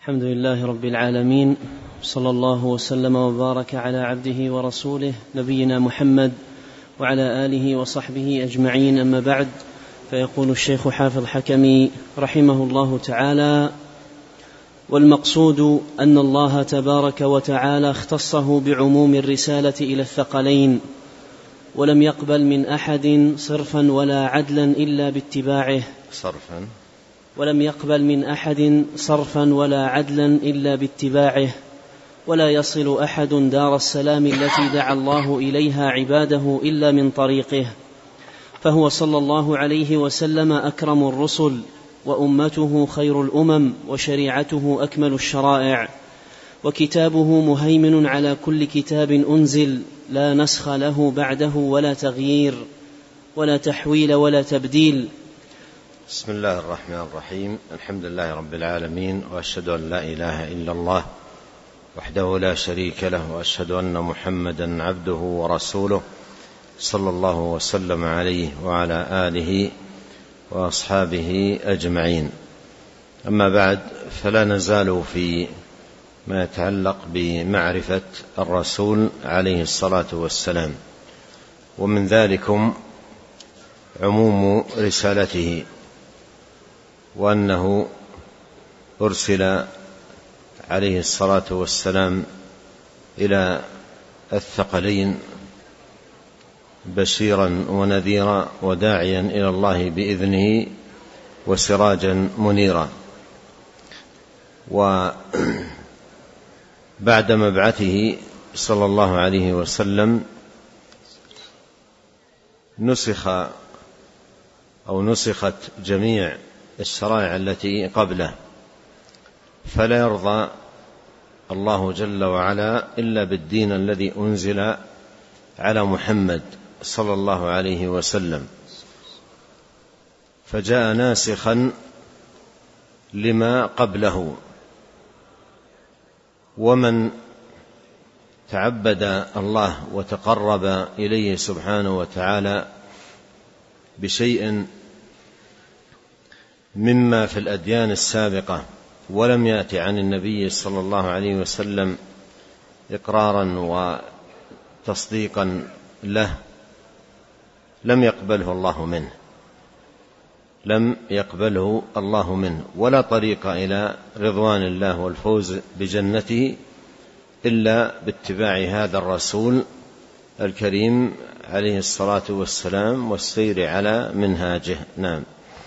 الحمد لله رب العالمين، صلى الله وسلم وبارك على عبده ورسوله نبينا محمد وعلى آله وصحبه أجمعين، أما بعد. فيقول الشيخ حافظ حكمي رحمه الله تعالى: والمقصود أن الله تبارك وتعالى اختصه بعموم الرسالة إلى الثقلين، ولم يقبل من أحد صرفا ولا عدلا إلا باتباعه. ولم يقبل من أحد صرفا ولا عدلا إلا باتباعه، ولا يصل أحد دار السلام التي دعا الله إليها عباده إلا من طريقه، فهو صلى الله عليه وسلم أكرم الرسل، وأمته خير الأمم، وشريعته أكمل الشرائع، وكتابه مهيمن على كل كتاب أنزل، لا نسخ له بعده ولا تغيير ولا تحويل ولا تبديل. بسم الله الرحمن الرحيم. الحمد لله رب العالمين، وأشهد أن لا إله إلا الله وحده لا شريك له، وأشهد أن محمدا عبده ورسوله، صلى الله وسلم عليه وعلى آله وأصحابه أجمعين. أما بعد، فلا نزال في ما يتعلق بمعرفة الرسول عليه الصلاة والسلام، ومن ذلكم عموم رسالته، وأنه أرسل عليه الصلاة والسلام إلى الثقلين بشيرا ونذيرا وداعيا إلى الله بإذنه وسراجا منيرا. وبعد مبعثه صلى الله عليه وسلم نسخت جميع الشرائع التي قبله، فلا يرضى الله جل وعلا إلا بالدين الذي أنزل على محمد صلى الله عليه وسلم، فجاء ناسخا لما قبله. ومن تعبد الله وتقرب إليه سبحانه وتعالى بشيء مما في الأديان السابقة ولم يأتي عن النبي صلى الله عليه وسلم إقرارا وتصديقا له، لم يقبله الله منه، ولا طريق إلى رضوان الله والفوز بجنته إلا باتباع هذا الرسول الكريم عليه الصلاة والسلام والسير على منهاجه. نعم.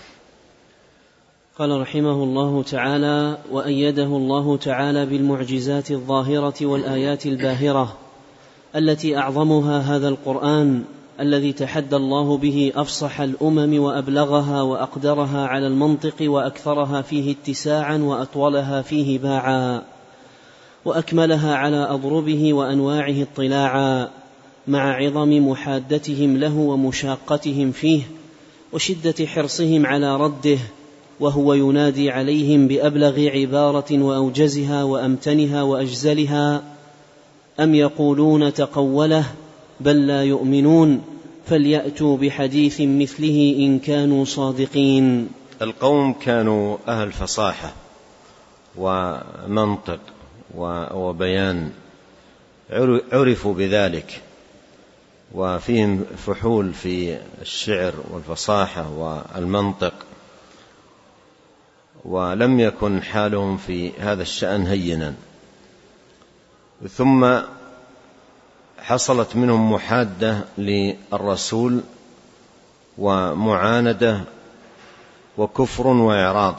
قال رحمه الله تعالى: وأيده الله تعالى بالمعجزات الظاهرة والآيات الباهرة التي أعظمها هذا القرآن الذي تحدى الله به أفصح الأمم وأبلغها وأقدرها على المنطق وأكثرها فيه اتساعا وأطولها فيه باعا، وأكملها على أضربه وأنواعه اطلاعا، مع عظم محادتهم له ومشاقتهم فيه وشدة حرصهم على رده، وهو ينادي عليهم بأبلغ عبارة وأوجزها وأمتنها وأجزلها: أم يقولون تقوله بل لا يؤمنون فليأتوا بحديث مثله إن كانوا صادقين. القوم كانوا أهل فصاحة ومنطق وبيان، عرفوا بذلك، وفيهم فحول في الشعر والفصاحة والمنطق، ولم يكن حالهم في هذا الشأن هينا. ثم حصلت منهم محادة للرسول ومعاندة وكفر وإعراض،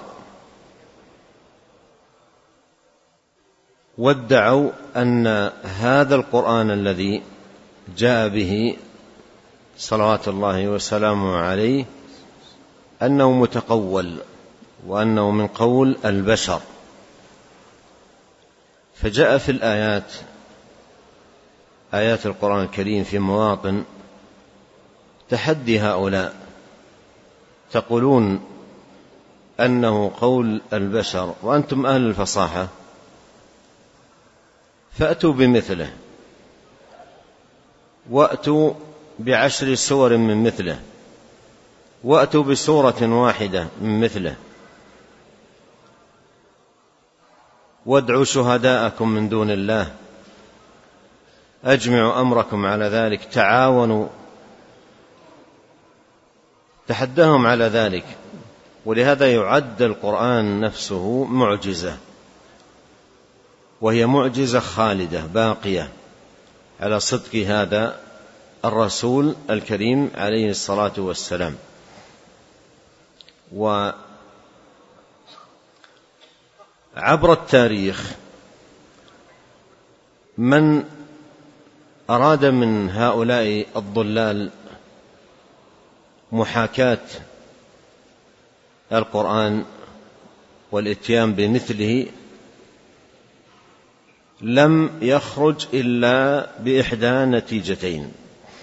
وادعوا أن هذا القرآن الذي جاء به صلوات الله وسلامه عليه أنه متقول، وأنه من قول البشر. فجاء في آيات القرآن الكريم في مواطن تحدي هؤلاء، تقولون أنه قول البشر وأنتم أهل الفصاحة، فأتوا بمثله، وأتوا ب10 سور من مثله، وأتوا بسورة واحدة من مثله، وادعوا شهداءكم من دون الله، أجمعوا أمركم على ذلك، تعاونوا، تحداهم على ذلك. ولهذا يعد القرآن نفسه معجزة، وهي معجزة خالدة باقية على صدق هذا الرسول الكريم عليه الصلاة والسلام. وعبر التاريخ من أراد من هؤلاء الضلال محاكاة القرآن والإتيان بمثله لم يخرج إلا بإحدى نتيجتين،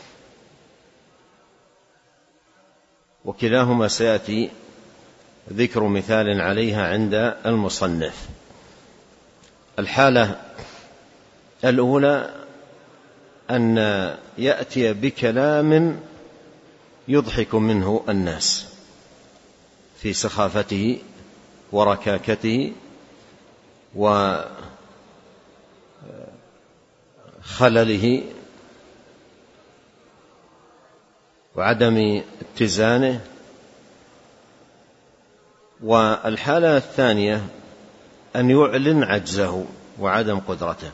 وكلاهما سيأتي ذكر مثال عليها عند المصنف. الحالة الأولى أن يأتي بكلام يضحك منه الناس في سخافته وركاكته وخلله وعدم اتزانه. والحالة الثانية أن يعلن عجزه وعدم قدرته،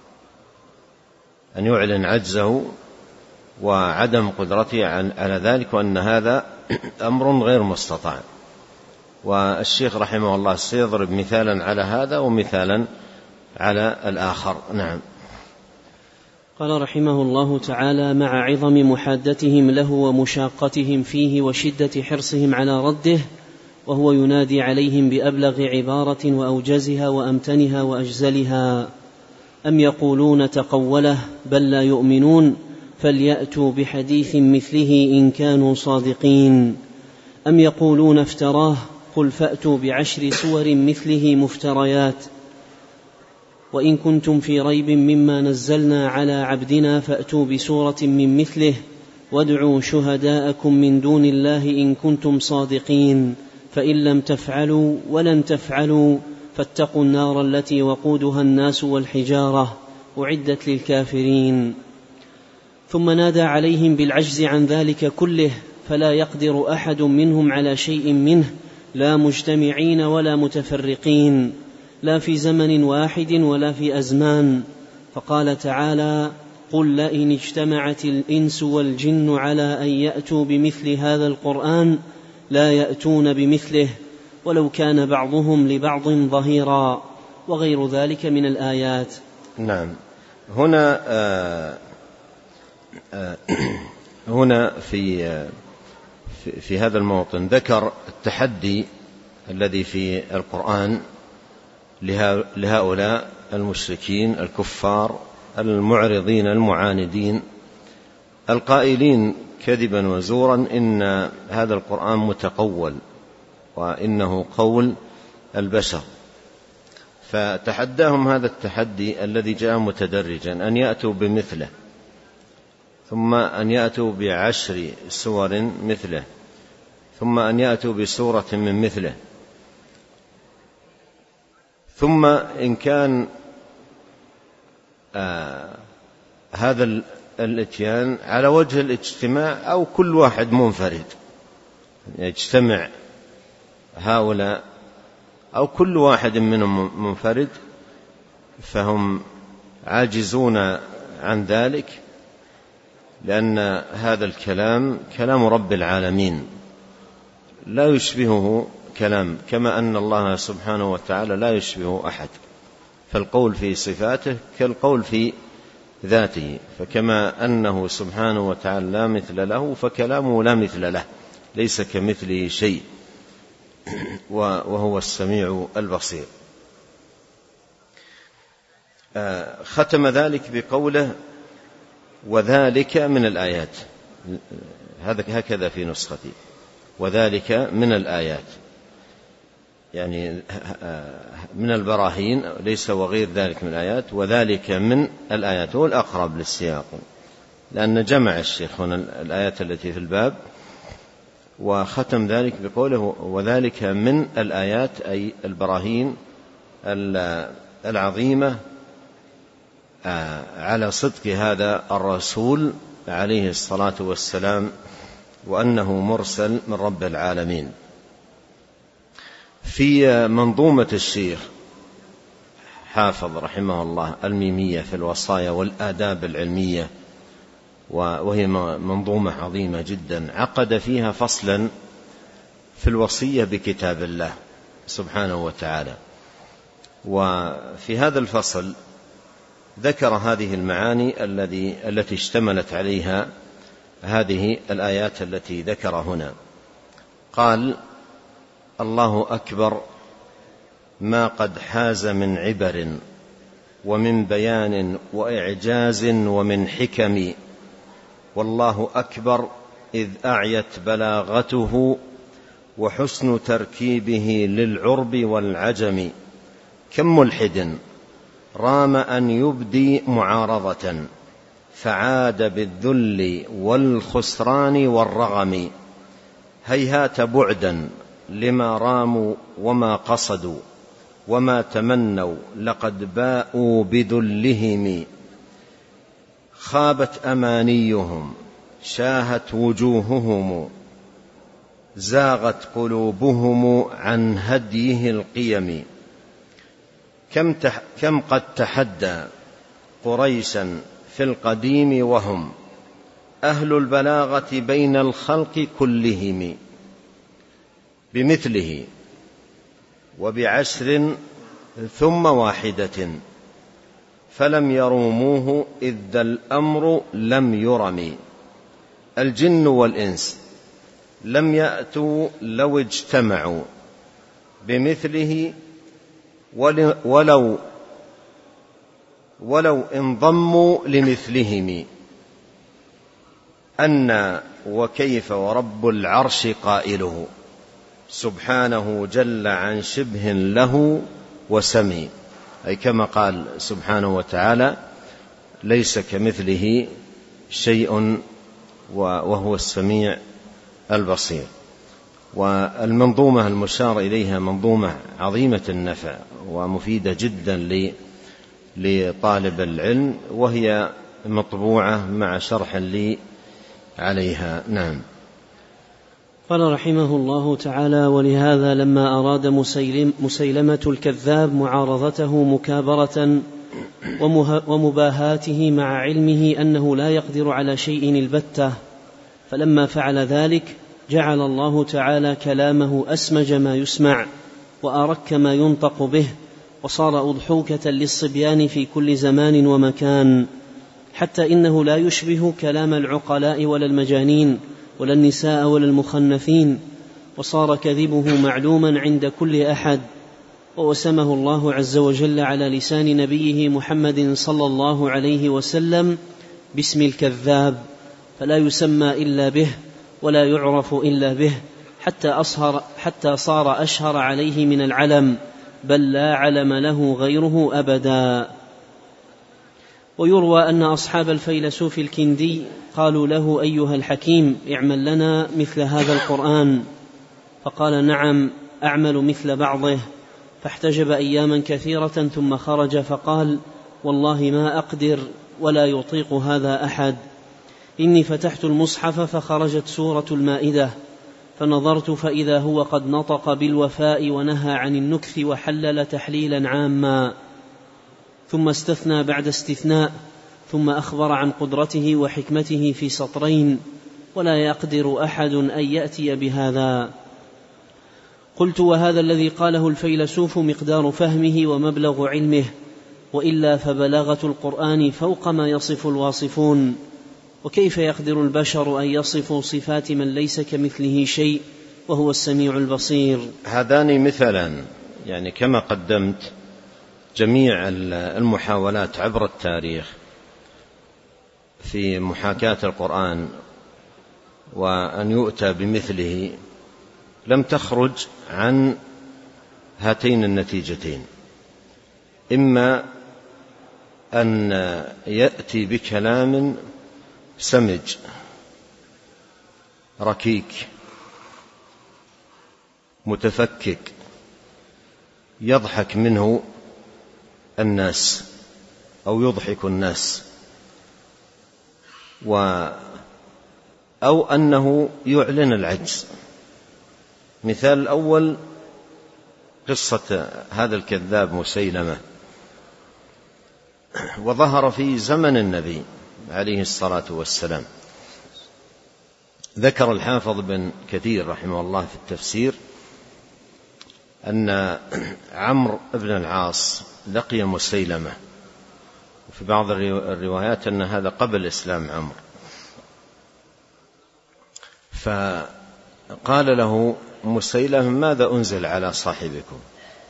أن يعلن عجزه وعدم قدرته على ذلك، وأن هذا أمر غير مستطاع. والشيخ رحمه الله سيضرب مثالا على هذا ومثالا على الآخر. نعم. قال رحمه الله تعالى: مع عظم محادتهم له ومشاقتهم فيه وشدة حرصهم على رده، وهو ينادي عليهم بأبلغ عبارة وأوجزها وأمتنها وأجزلها: أم يقولون تقوله بل لا يؤمنون، فليأتوا بحديث مثله إن كانوا صادقين. أم يقولون افتراه، قل فأتوا بعشر سور مثله مفتريات، وإن كنتم في ريب مما نزلنا على عبدنا فأتوا بسورة من مثله وادعوا شهداءكم من دون الله إن كنتم صادقين، فإن لم تفعلوا ولن تفعلوا فاتقوا النار التي وقودها الناس والحجارة أعدت للكافرين. ثم نادى عليهم بالعجز عن ذلك كله، فلا يقدر أحد منهم على شيء منه، لا مجتمعين ولا متفرقين، لا في زمن واحد ولا في أزمان. فقال تعالى: قل لئن اجتمعت الإنس والجن على أن يأتوا بمثل هذا القرآن لا يأتون بمثله ولو كان بعضهم لبعض ظهيرا، وغير ذلك من الآيات. نعم. هنا في هذا الموطن ذكر التحدي الذي في القرآن لهؤلاء المشركين الكفار المعرضين المعاندين القائلين كذبا وزورا إن هذا القرآن متقول وإنه قول البشر. فتحداهم هذا التحدي الذي جاء متدرجا أن يأتوا بمثله، ثم أن يأتوا بعشر سور مثله، ثم أن يأتوا بسورة من مثله، ثم إن كان هذا الاتيان على وجه الاجتماع أو كل واحد منفرد، يجتمع هؤلاء أو كل واحد منهم منفرد، فهم عاجزون عن ذلك، لأن هذا الكلام كلام رب العالمين لا يشبهه كلام، كما أن الله سبحانه وتعالى لا يشبه أحد، فالقول في صفاته كالقول في ذاته، فكما أنه سبحانه وتعالى لا مثل له فكلامه لا مثل له، ليس كمثله شيء، وهو السميع البصير. ختم ذلك بقوله: وذلك من الآيات، هكذا في نسختي، وذلك من الآيات، يعني من البراهين، ليس وغير ذلك من الآيات، وذلك من الآيات هو الأقرب للسياق، لأن جمع الشيخ هنا الآيات التي في الباب، وختم ذلك بقوله: وذلك من الآيات، أي البراهين العظيمة على صدق هذا الرسول عليه الصلاة والسلام، وأنه مرسل من رب العالمين. في منظومة الشيخ حافظ رحمه الله الميمية في الوصايا والآداب العلمية، وهي منظومة عظيمة جدا، عقد فيها فصلا في الوصية بكتاب الله سبحانه وتعالى. وفي هذا الفصل ذكر هذه المعاني التي اشتملت عليها هذه الآيات التي ذكر هنا. قال: الله أكبر ما قد حاز من عبر ومن بيان وإعجاز ومن حكم، والله أكبر إذ أعيت بلاغته وحسن تركيبه للعرب والعجم. كم ملحد رام أن يبدي معارضة فعاد بالذل والخسران والرغم، هيهات بعدا لما راموا وما قصدوا وما تمنوا لقد باءوا بذلهم، خابت أمانيهم شاهت وجوههم زاغت قلوبهم عن هديه القيم. كم قد تحدى قريشا في القديم وهم أهل البلاغة بين الخلق كلهم، بمثله وبعشر ثم واحدة فلم يروموه إذ ذا الأمر لم يرم. الجن والإنس لم يأتوا لو اجتمعوا بمثله ولو انضموا لمثلهم، أن وكيف ورب العرش قائله سبحانه جل عن شبه له وسمي، أي كما قال سبحانه وتعالى ليس كمثله شيء وهو السميع البصير. والمنظومة المشار إليها منظومة عظيمة النفع ومفيدة جدا لطالب العلم، وهي مطبوعة مع شرح لي عليها. نعم. قال رحمه الله تعالى: ولهذا لما أراد مسيلمة الكذاب معارضته مكابرة ومباهاته مع علمه أنه لا يقدر على شيء البتة، فلما فعل ذلك جعل الله تعالى كلامه أسمج ما يسمع وأرك ما ينطق به، وصار أضحوكة للصبيان في كل زمان ومكان، حتى إنه لا يشبه كلام العقلاء ولا المجانين ولا النساء ولا المخنثين، وصار كذبه معلوما عند كل أحد. ووسمه الله عز وجل على لسان نبيه محمد صلى الله عليه وسلم باسم الكذاب، فلا يسمى إلا به ولا يعرف إلا به، حتى صار أشهر عليه من العلم، بل لا علم له غيره أبدا. ويروى أن أصحاب الفيلسوف الكندي قالوا له: أيها الحكيم، اعمل لنا مثل هذا القرآن. فقال: نعم، أعمل مثل بعضه. فاحتجب أياما كثيرة ثم خرج فقال: والله ما أقدر ولا يطيق هذا أحد. إني فتحت المصحف فخرجت سورة المائدة، فنظرت فإذا هو قد نطق بالوفاء ونهى عن النكث وحلل تحليلا عاما، ثم استثنى بعد استثناء، ثم أخبر عن قدرته وحكمته في سطرين، ولا يقدر أحد أن يأتي بهذا. قلت: وهذا الذي قاله الفيلسوف مقدار فهمه ومبلغ علمه، وإلا فبلاغة القرآن فوق ما يصف الواصفون، وكيف يقدر البشر أن يصفوا صفات من ليس كمثله شيء وهو السميع البصير. هذان مثلا، يعني كما قدمت جميع المحاولات عبر التاريخ في محاكاة القرآن وأن يؤتى بمثله لم تخرج عن هاتين النتيجتين: إما أن يأتي بكلام سمج ركيك متفكك يضحك منه الناس أو يضحك الناس، أو أنه يعلن العجز. مثال الأول قصة هذا الكذاب مسيلمة، وظهر في زمن النبي عليه الصلاة والسلام. ذكر الحافظ بن كثير رحمه الله في التفسير أن عمرو بن العاص لقي مسيلمة، وفي بعض الروايات أن هذا قبل إسلام عمرو، فقال له مسيلمة: ماذا أنزل على صاحبكم؟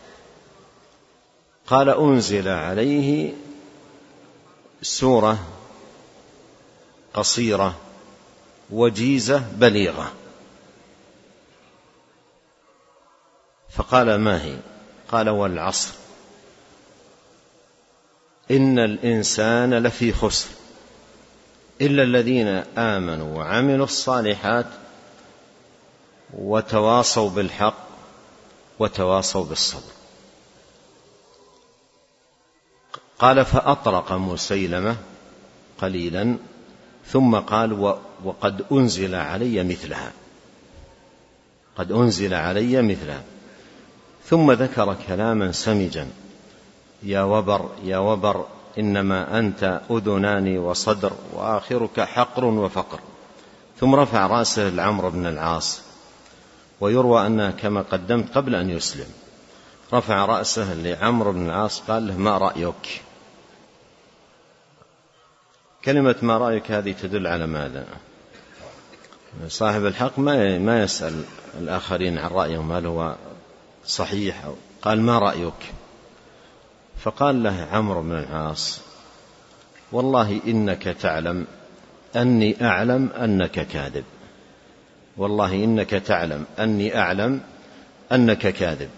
قال: أنزل عليه سورة قصيرة وجيزة بليغة. فقال: ما هي؟ قال: والعصر إن الإنسان لفي خسر إلا الذين آمنوا وعملوا الصالحات وتواصوا بالحق وتواصوا بالصبر. قال: فأطرق مسيلمة قليلا ثم قال: وقد أنزل علي مثلها، قد أنزل علي مثلها. ثم ذكر كلاما سمجا: يا وبر يا وبر، إنما أنت أذنان وصدر، وآخرك حقر وفقر. ثم رفع رأسه لعمرو بن العاص، ويروى أنه كما قدمت قبل أن يسلم. رفع رأسه لعمرو بن العاص قال له: ما رأيك؟ كلمة ما رأيك هذه تدل على ماذا؟ صاحب الحق ما يسأل الآخرين عن رأيهم هل هو صحيح أو قال: ما رأيك؟ فقال له عمرو بن العاص: والله إنك تعلم أني أعلم أنك كاذب، والله إنك تعلم أني أعلم أنك كاذب.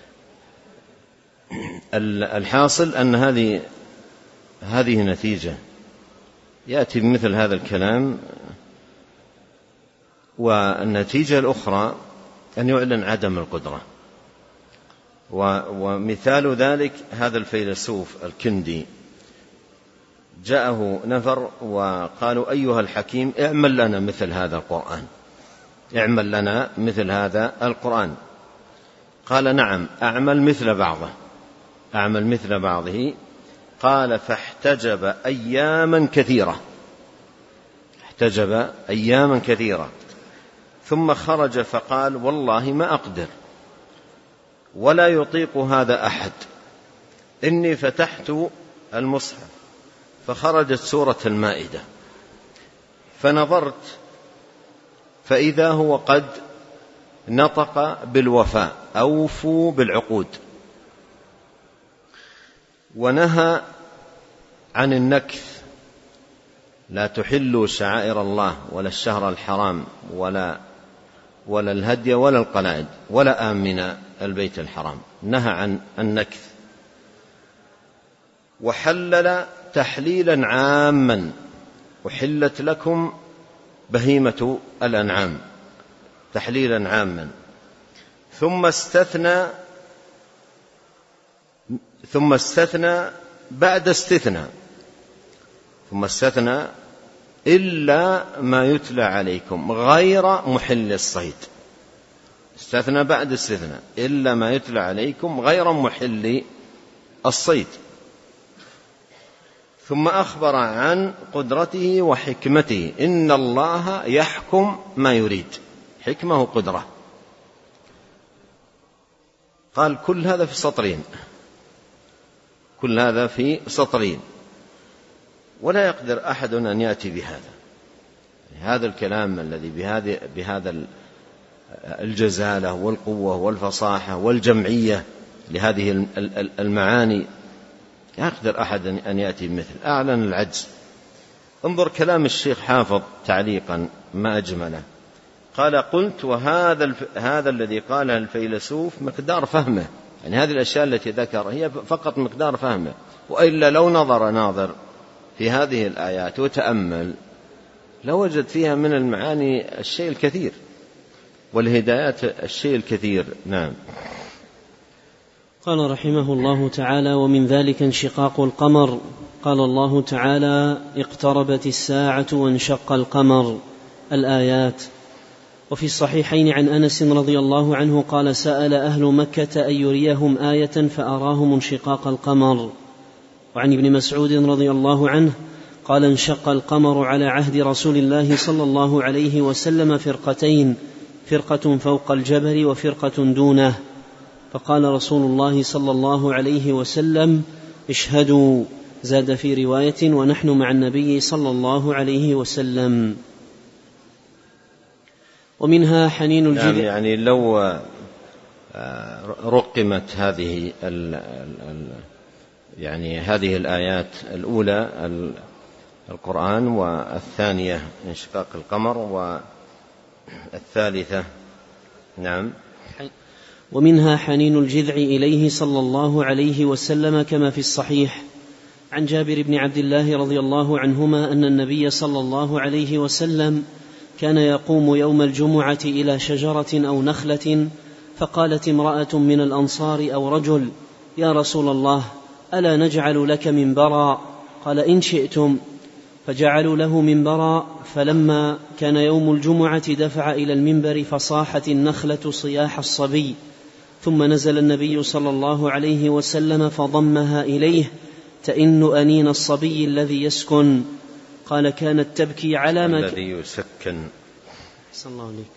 الحاصل أن هذه نتيجة يأتي بمثل هذا الكلام. والنتيجة الأخرى أن يعلن عدم القدرة. ومثال ذلك هذا الفيلسوف الكندي، جاءه نفر وقالوا: أيها الحكيم، اعمل لنا مثل هذا القرآن، اعمل لنا مثل هذا القرآن. قال: نعم، أعمل مثل بعضه، أعمل مثل بعضه. قال: فاحتجب أياما كثيرة، احتجب أياما كثيرة، ثم خرج فقال: والله ما أقدر ولا يطيق هذا أحد، إني فتحت المصحف فخرجت سورة المائدة، فنظرت فإذا هو قد نطق بالوفاء، أوفوا بالعقود، ونهى عن النكث، لا تحلوا شعائر الله ولا الشهر الحرام ولا الهدي ولا القلائد ولا آمن البيت الحرام، نهى عن النكث. وحلل تحليلا عاما: وحلت لكم بهيمة الأنعام، تحليلا عاما. ثم استثنى بعد استثناء، ثم استثنى: إلا ما يتلى عليكم غير محل الصيد. استثنى بعد استثناء: إلا ما يتلى عليكم غير محل الصيد. ثم أخبر عن قدرته وحكمته: إن الله يحكم ما يريد، حكمه قدرة. قال: كل هذا في سطرين، كل هذا في سطرين، ولا يقدر أحد أن يأتي بهذا. هذا الكلام الذي بهذا الجزالة والقوة والفصاحة والجمعية لهذه المعاني، يقدر أحد أن يأتي بمثل. أعلن العجز. انظر كلام الشيخ حافظ تعليقا ما أجمله. قال: قلت: وهذا الذي قاله الفيلسوف مقدار فهمه، يعني هذه الأشياء التي ذكر هي فقط مقدار فهمه، وإلا لو نظر ناظر في هذه الآيات وتأمل لوجد فيها من المعاني الشيء الكثير والهدايات الشيء الكثير. نعم. قال رحمه الله تعالى: ومن ذلك انشقاق القمر. قال الله تعالى: اقتربت الساعة وانشق القمر، الآيات. وفي الصحيحين عن أنس رضي الله عنه قال: سأل أهل مكة أن يريهم آية فأراهم انشقاق القمر. وعن ابن مسعود رضي الله عنه قال: انشق القمر على عهد رسول الله صلى الله عليه وسلم فرقتين، فرقة فوق الجبل وفرقة دونه، فقال رسول الله صلى الله عليه وسلم: اشهدوا. زاد في رواية: ونحن مع النبي صلى الله عليه وسلم. ومنها حنين الجذع. يعني لو رقمت هذه الآيات الأولى القرآن، والثانية انشقاق القمر، والثالثة نعم. ومنها حنين الجذع إليه صلى الله عليه وسلم كما في الصحيح عن جابر بن عبد الله رضي الله عنهما أن النبي صلى الله عليه وسلم كان يقوم يوم الجمعة إلى شجرة أو نخلة، فقالت امرأة من الأنصار أو رجل: يا رسول الله، ألا نجعل لك منبرا؟ قال: إن شئتم. فجعلوا له منبرا، فلما كان يوم الجمعة دفع إلى المنبر فصاحت النخلة صياح الصبي، ثم نزل النبي صلى الله عليه وسلم فضمها إليه تئن أنين الصبي الذي يسكن. قال: كانت تبكي على ما الذي يسكن. صلى الله عليه.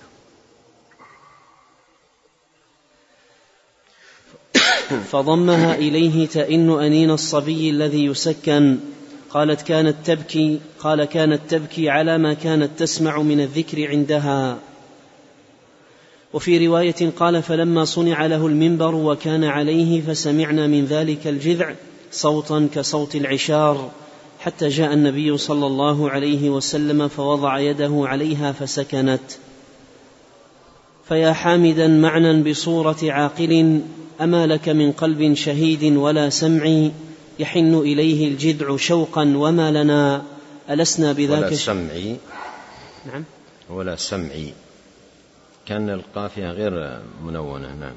فضمها إليه تئن أنين الصبي الذي يسكن. قال: كانت تبكي على ما كانت تسمع من الذكر عندها. وفي رواية قال: فلما صنع له المنبر وكان عليه فسمعنا من ذلك الجذع صوتا كصوت العشار، حتى جاء النبي صلى الله عليه وسلم فوضع يده عليها فسكنت. فيا حامدا معنى بصورة عاقل، أما لك من قلب شهيد ولا سمع، يحن إليه الجذع شوقا وما لنا ألسنا بذاك ولا سمعي. نعم. ولا سمعي، كان القافية غير منونة. نعم.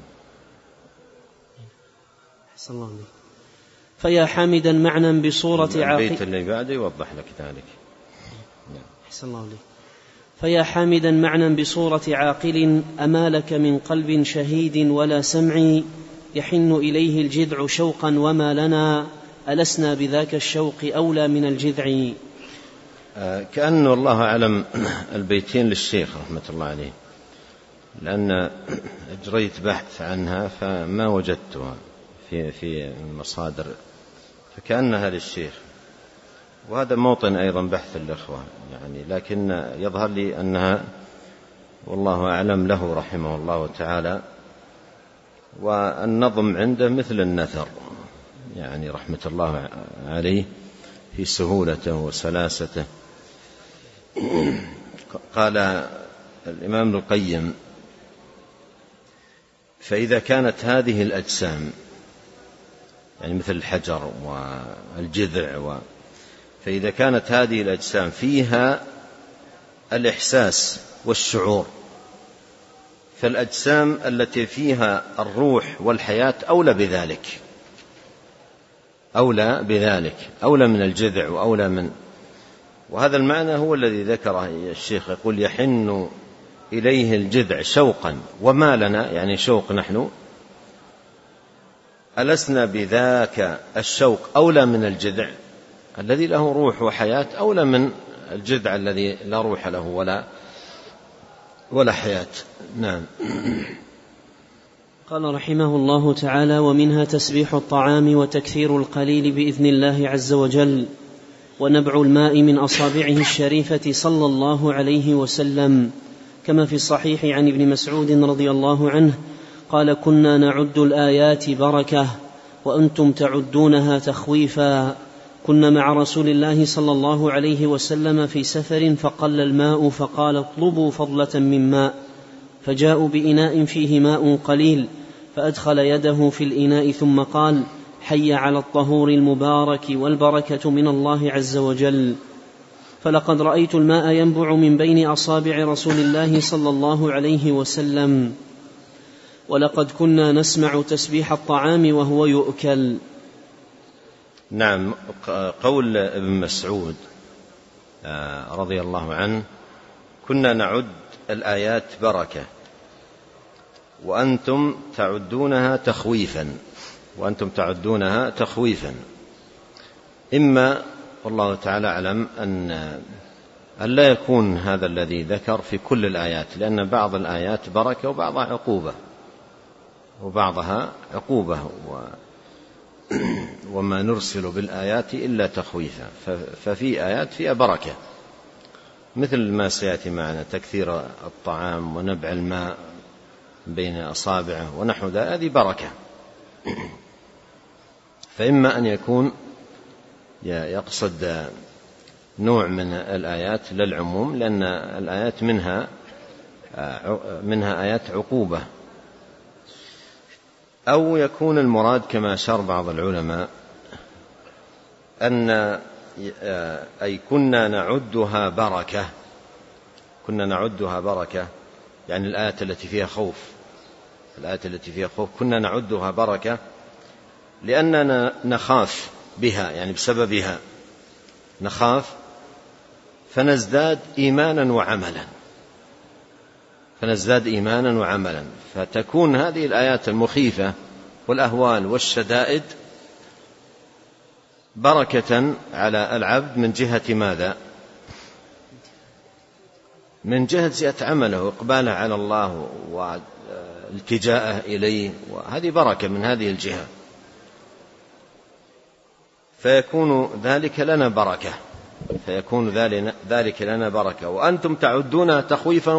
صلى الله عليه. فيا حامدا معنى بصورة عاقل. البيت اللي بعده يوضح لك ذلك. صلى الله عليه. فيا حامدا معنى بصورة عاقل، أما لك من قلب شهيد ولا سمع، يحن إليه الجذع شوقا وما لنا ألسنا بذاك الشوق أولى من الجذع. كأنه الله أعلم البيتين للشيخ رحمة الله عليه، لأن أجريت بحث عنها فما وجدتها في المصادر، فكأنها للشيخ، وهذا موطن أيضا بحث الإخوة يعني، لكن يظهر لي أنها والله أعلم له رحمه الله تعالى. والنظم عنده مثل النثر يعني رحمة الله عليه في سهولته وسلاسته. قال الإمام ابن القيم: فإذا كانت هذه الأجسام يعني مثل الحجر والجذع فإذا كانت هذه الأجسام فيها الإحساس والشعور، فالأجسام التي فيها الروح والحياة أولى بذلك، أولى من الجذع وأولى من. وهذا المعنى هو الذي ذكره الشيخ، يقول: يحن إليه الجذع شوقا وما لنا، يعني شوق نحن، ألسنا بذاك الشوق أولى من الجذع الذي له روح وحياة، أولى من الجذع الذي لا روح له ولا حياة. نعم. قال رحمه الله تعالى: ومنها تسبيح الطعام وتكثير القليل بإذن الله عز وجل، ونبع الماء من أصابعه الشريفة صلى الله عليه وسلم، كما في الصحيح عن ابن مسعود رضي الله عنه قال: كنا نعد الآيات بركة وأنتم تعدونها تخويفا. كنا مع رسول الله صلى الله عليه وسلم في سفر فقل الماء، فقال: اطلبوا فضلة من ماء، فجاءوا بإناء فيه ماء قليل، فأدخل يده في الإناء ثم قال: حي على الطهور المبارك والبركة من الله عز وجل. فلقد رأيت الماء ينبع من بين أصابع رسول الله صلى الله عليه وسلم. ولقد كنا نسمع تسبيح الطعام وهو يؤكل. نعم. قول ابن مسعود رضي الله عنه: كنا نعد الآيات بركة وأنتم تعدونها تخويفا. إما والله تعالى أعلم أن لا يكون هذا الذي ذكر في كل الآيات، لأن بعض الآيات بركة وبعضها عقوبة وما نرسل بالآيات إلا تخويفا. ففي آيات فيها بركة مثل ما سيأتي معنا: تكثير الطعام ونبع الماء بين أصابعه ونحو ذلك، هذه بركة. فإما أن يكون يقصد نوع من الآيات للعموم، لأن الآيات منها آيات عقوبة، أو يكون المراد كما أشار بعض العلماء أن أي كنا نعدها بركة، يعني الآيات التي فيها خوف كنا نعدها بركة لأننا نخاف بها، يعني بسببها نخاف فنزداد إيمانا وعملا. فتكون هذه الآيات المخيفة والأهوال والشدائد بركة على العبد من جهة ماذا؟ من جهة زيادة عمله وإقباله على الله والتجاءه إليه، وهذه بركة من هذه الجهة، فيكون ذلك لنا بركة. وأنتم تعدون تخويفا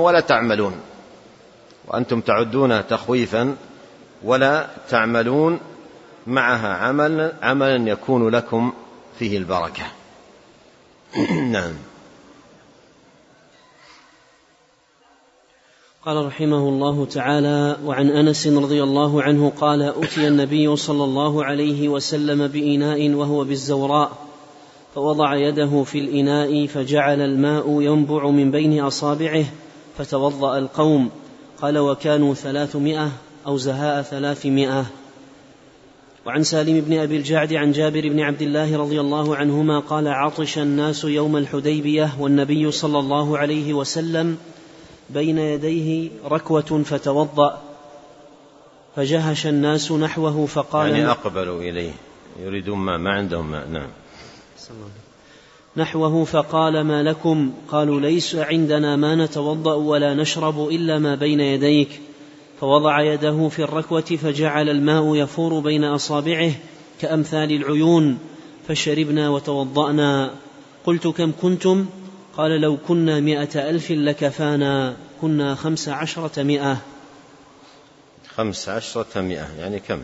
ولا تعملون معها عملا يكون لكم فيه البركة. نعم. قال رحمه الله تعالى: وعن أنس رضي الله عنه قال: أتي النبي صلى الله عليه وسلم بإناء وهو بالزوراء، فوضع يده في الإناء فجعل الماء ينبع من بين أصابعه فتوضأ القوم. قال: وكانوا 300 أو زهاء 300. وعن سالم بن أبي الجعد عن جابر بن عبد الله رضي الله عنهما قال: عطش الناس يوم الحديبية والنبي صلى الله عليه وسلم بين يديه ركوة فتوضأ، فجهش الناس نحوه فقال، يعني أقبلوا إليه يريدون ما عندهم ماء. نعم. نحوه فقال: ما لكم؟ قالوا: ليس عندنا ما نتوضأ ولا نشرب إلا ما بين يديك. فوضع يده في الركوة فجعل الماء يفور بين أصابعه كأمثال العيون، فشربنا وتوضأنا. قلت: كم كنتم؟ قال: لو كنا 100,000 لكفانا. كنا 15,000. 15,000 يعني كم؟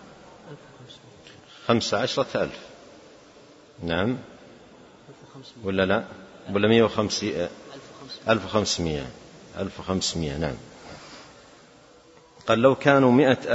15,000. نعم. ولا لا؟ ولا 150؟ 1500. نعم. قال: لو كانوا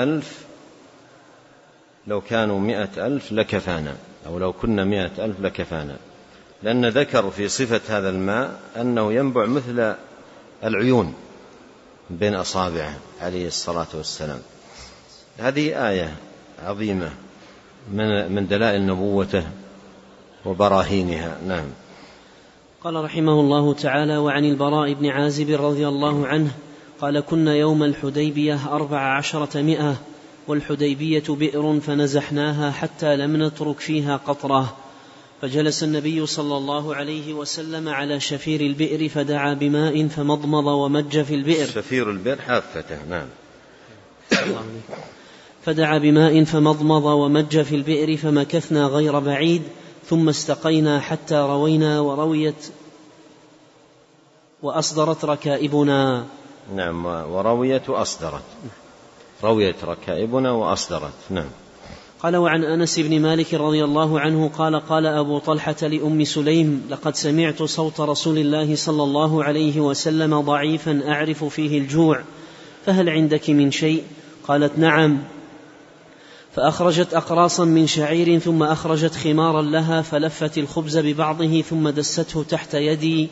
100,000 لكفانا، أو لو كنا 100,000 لكفانا، لأن ذكر في صفة هذا الماء أنه ينبع مثل العيون بين أصابعه عليه الصلاة والسلام. هذه آية عظيمة من دلائل نبوته وبراهينها. نعم. قال رحمه الله تعالى: وعن البراء بن عازب رضي الله عنه قال: كنا يوم الحديبية 14,000، والحديبية بئر فنزحناها حتى لم نترك فيها قطرة. فجلس النبي صلى الله عليه وسلم على شفير البئر فدعا بماء فمضمض ومج في البئر. شفير البئر حافته. نعم. فدعا بماء فمضمض ومج في البئر، فمكثنا غير بعيد، ثم استقينا حتى روينا ورويت وأصدرت ركائبنا. نعم. ورويت وأصدرت. رويت ركائبنا وأصدرت. نعم. قال: وعن أنس بن مالك رضي الله عنه قال: قال أبو طلحة لأم سليم: لقد سمعت صوت رسول الله صلى الله عليه وسلم ضعيفا أعرف فيه الجوع، فهل عندك من شيء؟ قالت: نعم. فأخرجت أقراصا من شعير، ثم أخرجت خمارا لها فلفت الخبز ببعضه ثم دسته تحت يدي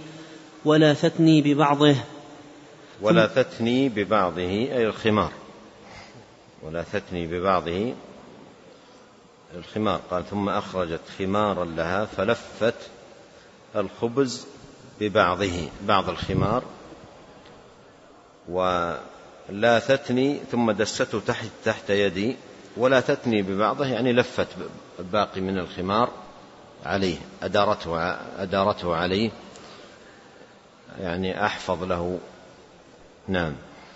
ولاثتني ببعضه. ولاثتني ببعضه أي الخمار. ولا تثني ببعضه الخمار. قال ثم أخرجت خمارا لها فلفت الخبز ببعضه، بعض الخمار، ولا تثني، ثم دسته تحت يدي، ولا تثني ببعضه يعني لفت الباقي من الخمار عليه، أدارته عليه، يعني أحفظ له. نعم.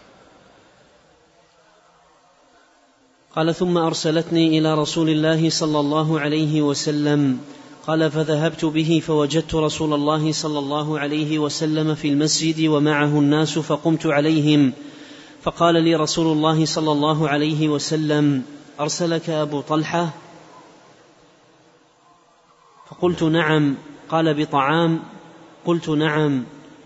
قال ثم أرسلتني إلى رسول الله صلى الله عليه وسلم. قال فذهبت به فوجدت رسول الله صلى الله عليه وسلم في المسجد ومعه الناس، فقمت عليهم فقال لي رسول الله صلى الله عليه وسلم: أرسلك أبو طلحة؟ فقلت: نعم. قال: بطعام؟ قلت: نعم.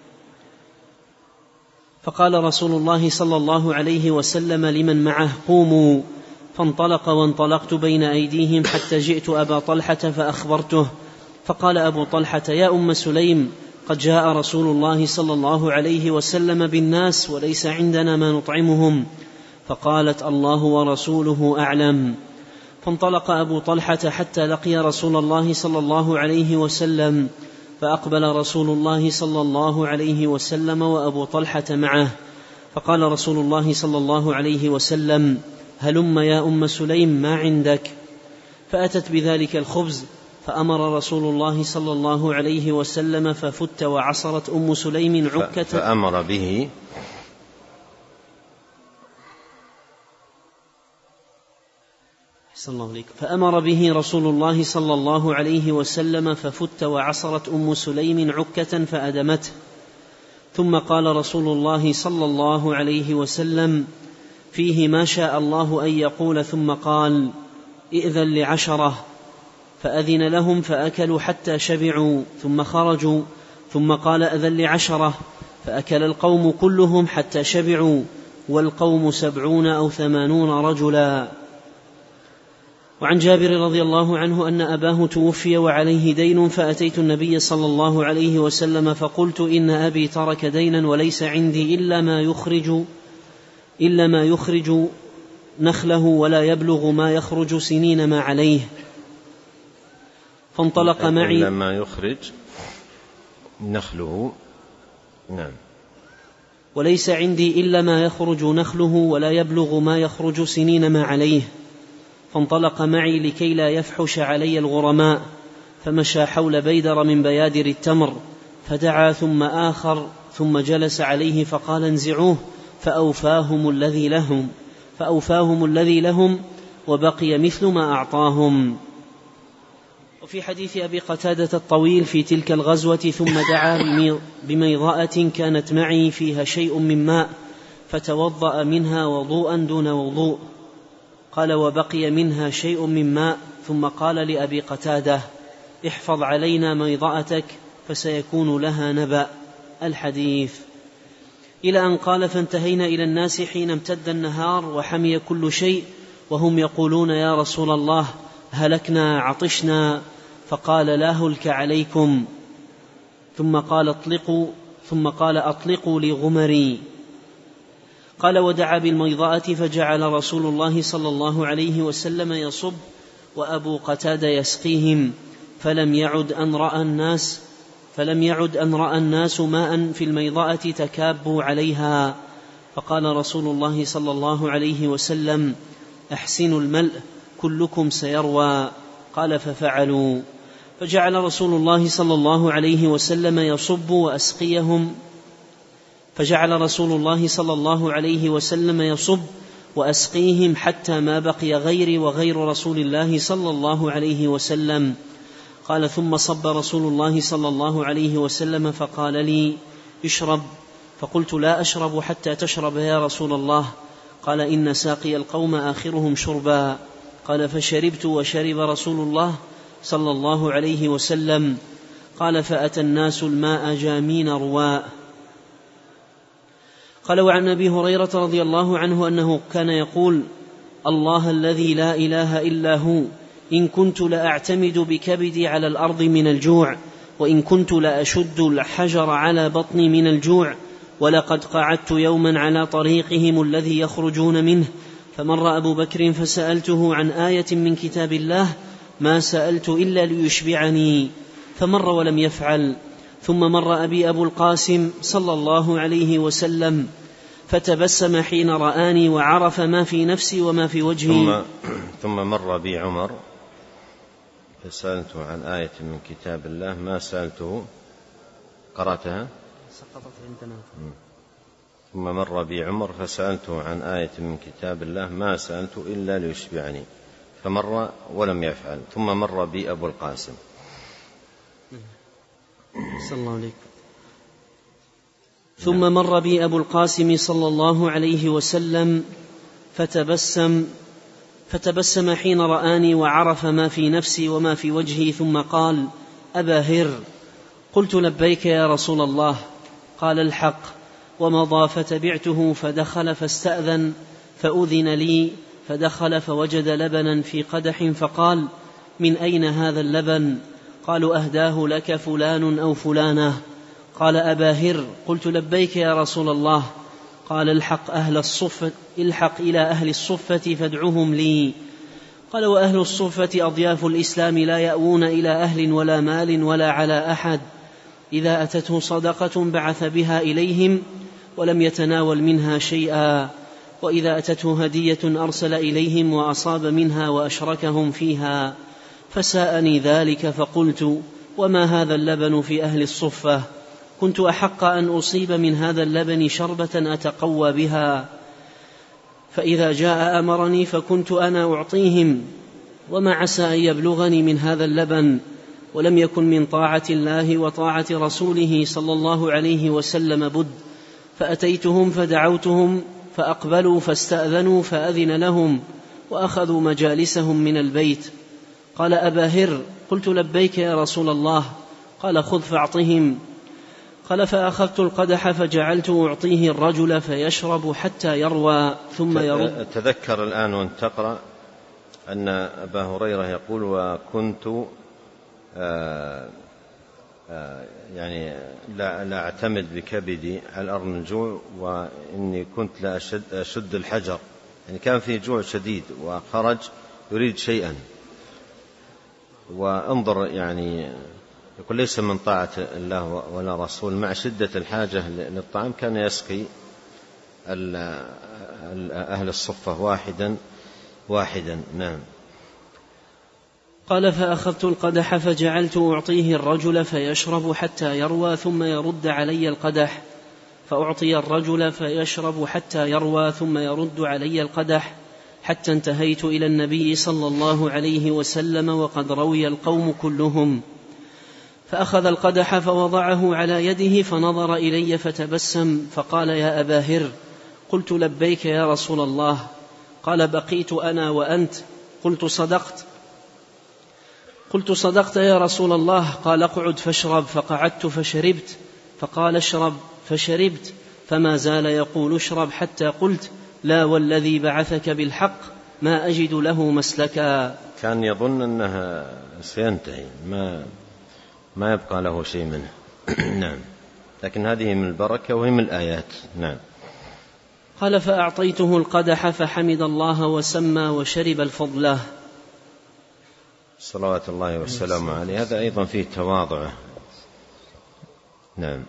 فقال رسول الله صلى الله عليه وسلم لمن معه: قوموا. فانطلق وانطلقت بين أيديهم حتى جئت أبا طلحة فأخبرته، فقال أبو طلحة: يا أم سليم، قد جاء رسول الله صلى الله عليه وسلم بالناس وليس عندنا ما نطعمهم. فقالت: الله ورسوله أعلم. فانطلق أبو طلحة حتى لقي رسول الله صلى الله عليه وسلم، فأقبل رسول الله صلى الله عليه وسلم وأبو طلحة معه، فقال رسول الله صلى الله عليه وسلم: هلم يا أم سليم ما عندك؟ فأتت بذلك الخبز، فأمر رسول الله صلى الله عليه وسلم ففت، وعصرت أم سليم عكة فأمر به رسول الله صلى الله عليه وسلم ففت، وعصرت أم سليم عكة فأدمته. ثم قال رسول الله صلى الله عليه وسلم: فيه ما شاء الله أن يقول. ثم قال: ائذن ل10. فأذن لهم فأكلوا حتى شبعوا ثم خرجوا، ثم قال: أذن ل10. فأكل القوم كلهم حتى شبعوا، والقوم 70 أو 80 رجلا. وعن جابر رضي الله عنه أن أباه توفي وعليه دين، فأتيت النبي صلى الله عليه وسلم فقلت: إن أبي ترك دينا وليس عندي إلا ما يخرج نخله ولا يبلغ ما يخرج سنين ما عليه. فانطلق معي إلا ما يخرج نخله. نعم. وليس عندي إلا ما يخرج نخله ولا يبلغ ما يخرج سنين ما عليه. فانطلق معي لكي لا يفحش علي الغرماء، فمشى حول بيدر من بيادر التمر، فدعا ثم آخر، ثم جلس عليه فقال: انزعوه. فأوفاهم الذي لهم وبقي مثل ما أعطاهم. وفي حديث أبي قتادة الطويل في تلك الغزوة: ثم دعا بميضأة كانت معي فيها شيء من ماء، فتوضأ منها وضوءا دون وضوء. قال: وبقي منها شيء من ماء، ثم قال لأبي قتادة: احفظ علينا ميضأتك فسيكون لها نبأ. الحديث. إلى أن قال: فانتهينا إلى الناس حين امتد النهار وحمي كل شيء، وهم يقولون: يا رسول الله، هلكنا عطشنا. فقال: لا هلك عليكم. ثم قال: أطلقوا لغمري. قال: ودعا بالميضأة، فجعل رسول الله صلى الله عليه وسلم يصب وأبو قتادة يسقيهم، فلم يعد أن رأى الناس ماء في الميضأة تكابوا عليها. فقال رسول الله صلى الله عليه وسلم: أحسنوا الملء، كلكم سيروى. قال: ففعلوا. فجعل رسول الله صلى الله عليه وسلم يصب وأسقيهم حتى ما بقي غيري وغير رسول الله صلى الله عليه وسلم. قال: ثم صب رسول الله صلى الله عليه وسلم فقال لي: اشرب. فقلت: لا أشرب حتى تشرب يا رسول الله. قال: إن ساقي القوم آخرهم شربا. قال: فشربت وشرب رسول الله صلى الله عليه وسلم. قال: فأتى الناس الماء جامين رواء. قال: وعن أبي هريرة رضي الله عنه أنه كان يقول: الله الذي لا إله إلا هو، إن كنت لأعتمد بكبدي على الأرض من الجوع، وإن كنت لأشد الحجر على بطني من الجوع، ولقد قعدت يوما على طريقهم الذي يخرجون منه، فمر أبو بكر فسألته عن آية من كتاب الله ما سألت إلا ليشبعني، فمر ولم يفعل. ثم مر أبي أبو القاسم صلى الله عليه وسلم فتبسم حين رآني وعرف ما في نفسي وما في وجهي. ثم مر بي عمر فسألته عن آية من كتاب الله ما سألته، قرأتها؟ سقطت عندنا. ثم مر بي عمر فسألته عن آية من كتاب الله ما سألته إلا ليشبعني، فمر ولم يفعل. ثم مر بي أبو القاسم. صلى الله عليه. ثم مر بي أبو القاسم صلى الله عليه وسلم فتبسم حين رآني وعرف ما في نفسي وما في وجهي، ثم قال: أبا هر. قلت: لبيك يا رسول الله. قال: الحق. ومضى فتبعته فدخل فاستأذن فأذن لي، فدخل فوجد لبنا في قدح فقال: من أين هذا اللبن؟ قالوا: أهداه لك فلان أو فلانة. قال: أبا هر. قلت: لبيك يا رسول الله. قال: الحق إلى أهل الصفة فادعهم لي. قال: وأهل الصفة أضياف الإسلام لا يأوون إلى أهل ولا مال ولا على أحد، إذا أتته صدقة بعث بها إليهم ولم يتناول منها شيئا، وإذا أتته هدية أرسل إليهم وأصاب منها وأشركهم فيها. فساءني ذلك فقلت: وما هذا اللبن في أهل الصفة؟ كنت أحق أن أصيب من هذا اللبن شربة أتقوى بها، فإذا جاء أمرني فكنت أنا أعطيهم، وما عسى أن يبلغني من هذا اللبن. ولم يكن من طاعة الله وطاعة رسوله صلى الله عليه وسلم بد، فأتيتهم فدعوتهم فأقبلوا فاستأذنوا فأذن لهم وأخذوا مجالسهم من البيت. قال: أبا هر. قلت: لبيك يا رسول الله. قال: خذ فأعطهم. قال: فأخذت القدح فجعلت أعطيه الرجل فيشرب حتى يروى ثم يرد. تذكر الآن وأنت تقرأ أن أبا هريرة يقول: وكنت يعني لا أعتمد بكبدي على أرن الجوع، وإني كنت لا أشد الحجر، يعني كان في جوع شديد وخرج يريد شيئا. وانظر يعني يقول: ليس من طاعة الله ولا رسول مع شدة الحاجة للطعام كان يسقي أهل الصفة واحدا. نعم. قال: فأخذت القدح فجعلت أعطيه الرجل فيشرب حتى يروى ثم يرد علي القدح، فأعطي الرجل فيشرب حتى يروى ثم يرد علي القدح، حتى انتهيت إلى النبي صلى الله عليه وسلم وقد روي القوم كلهم. فأخذ القدح فوضعه على يده فنظر إلي فتبسم فقال: يا أبا هر. قلت: لبيك يا رسول الله. قال: بقيت أنا وأنت. قلت: صدقت يا رسول الله. قال: اقعد فاشرب. فقعدت فشربت. فقال: اشرب. فشربت. فما زال يقول: اشرب، حتى قلت: لا والذي بعثك بالحق ما أجد له مسلكا. كان يظن أنها سينتهي، ما يبقى له شيء منه. نعم. لكن هذه من البركة وهي من الآيات. نعم. قال: فأعطيته القدح فحمد الله وسمى وشرب الفضلة صلوات الله والسلام عليه. هذا أيضا فيه تواضعه. نعم.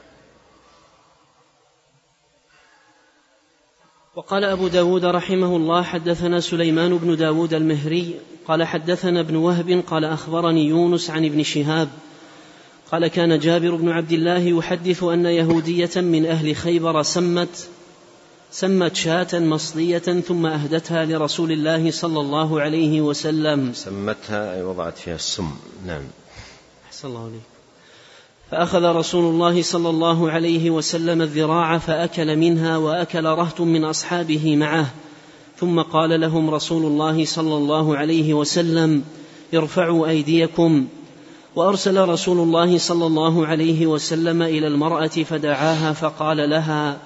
وقال أبو داود رحمه الله: حدثنا سليمان بن داود المهري قال حدثنا ابن وهب قال أخبرني يونس عن ابن شهاب قال: كان جابر بن عبد الله يحدث أن يهودية من أهل خيبر سمت شاة مصلية ثم أهدتها لرسول الله صلى الله عليه وسلم. سمتها أي وضعت فيها السم. نعم. أحسن الله عليك. فأخذ رسول الله صلى الله عليه وسلم الذراع فأكل منها وأكل رهط من أصحابه معه، ثم قال لهم رسول الله صلى الله عليه وسلم: ارفعوا أيديكم. وأرسل رسول الله صلى الله عليه وسلم إلى المرأة فدعاها فقال لها: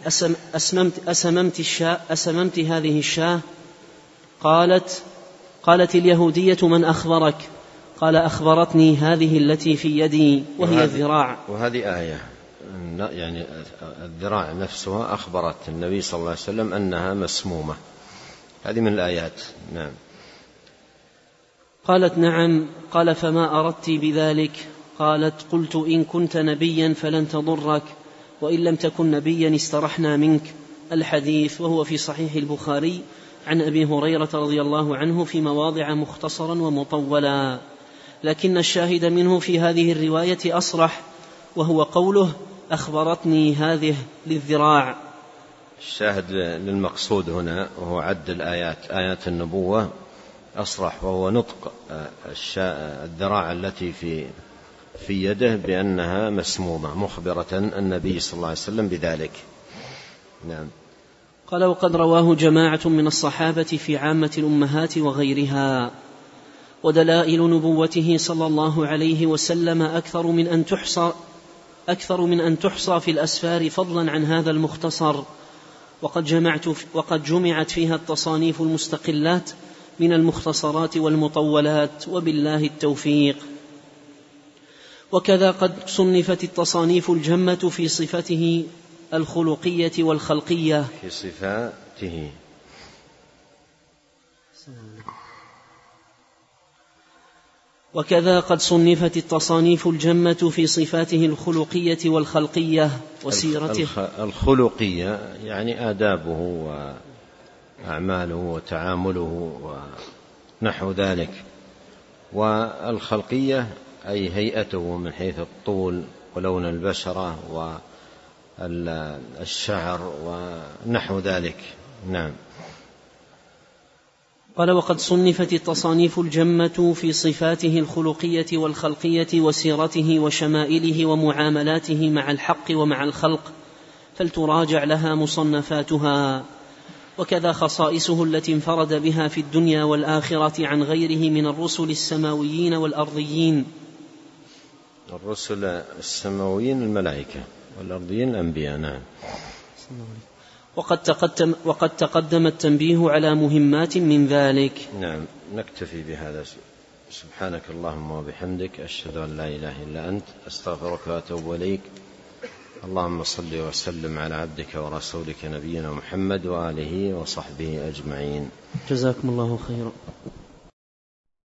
أسممت هذه الشاة؟ قالت اليهودية: من أخبرك؟ قال: أخبرتني هذه التي في يدي وهي الذراع. وهذه آية، يعني الذراع نفسها أخبرت النبي صلى الله عليه وسلم أنها مسمومة، هذه من الآيات. نعم. قالت نعم. قال فما أردت بذلك؟ قالت قلت إن كنت نبيا فلن تضرك، وإن لم تكن نبيا استرحنا منك. الحديث وهو في صحيح البخاري عن أبي هريرة رضي الله عنه في مواضع مختصرا ومطولا، لكن الشاهد منه في هذه الرواية أصرح، وهو قوله أخبرتني هذه للذراع. الشاهد للمقصود هنا وهو عد الآيات، آيات النبوة أصرح، وهو نطق الذراع التي في يده بأنها مسمومة، مخبرة النبي صلى الله عليه وسلم بذلك. نعم. قال وقد رواه جماعة من الصحابة في عامة الأمهات وغيرها. ودلائل نبوته صلى الله عليه وسلم أكثر من أن تحصى في الأسفار فضلا عن هذا المختصر، وقد جمعت فيها التصانيف المستقلات من المختصرات والمطولات، وبالله التوفيق. وكذا قد صنفت التصانيف الجمة في صفته الخلقية والخلقية. في صفاته. وكذا قد صنفت التصانيف الجمة في صفاته الخلقية والخلقية وسيرته. الخلقية يعني آدابه وأعماله وتعامله ونحو ذلك، والخلقية أي هيئته من حيث الطول ولون البشرة والشعر ونحو ذلك. نعم. قال وقد صنفت التصانيف الجمة في صفاته الخلقية والخلقية وسيرته وشمائله ومعاملاته مع الحق ومع الخلق، فلتراجع لها مصنفاتها. وكذا خصائصه التي انفرد بها في الدنيا والآخرة عن غيره من الرسل السماويين والأرضيين. الرسل السماويين الملائكة، والأرضيين الأنبياء. نعم. وقد تقدم التنبيه على مهمات من ذلك. نعم. نكتفي بهذا. سبحانك اللهم وبحمدك، أشهد أن لا إله إلا أنت، أستغفرك وأتوب إليك. اللهم صل وسلم على عبدك ورسولك نبينا محمد وآله وصحبه أجمعين. جزاكم الله خيرا.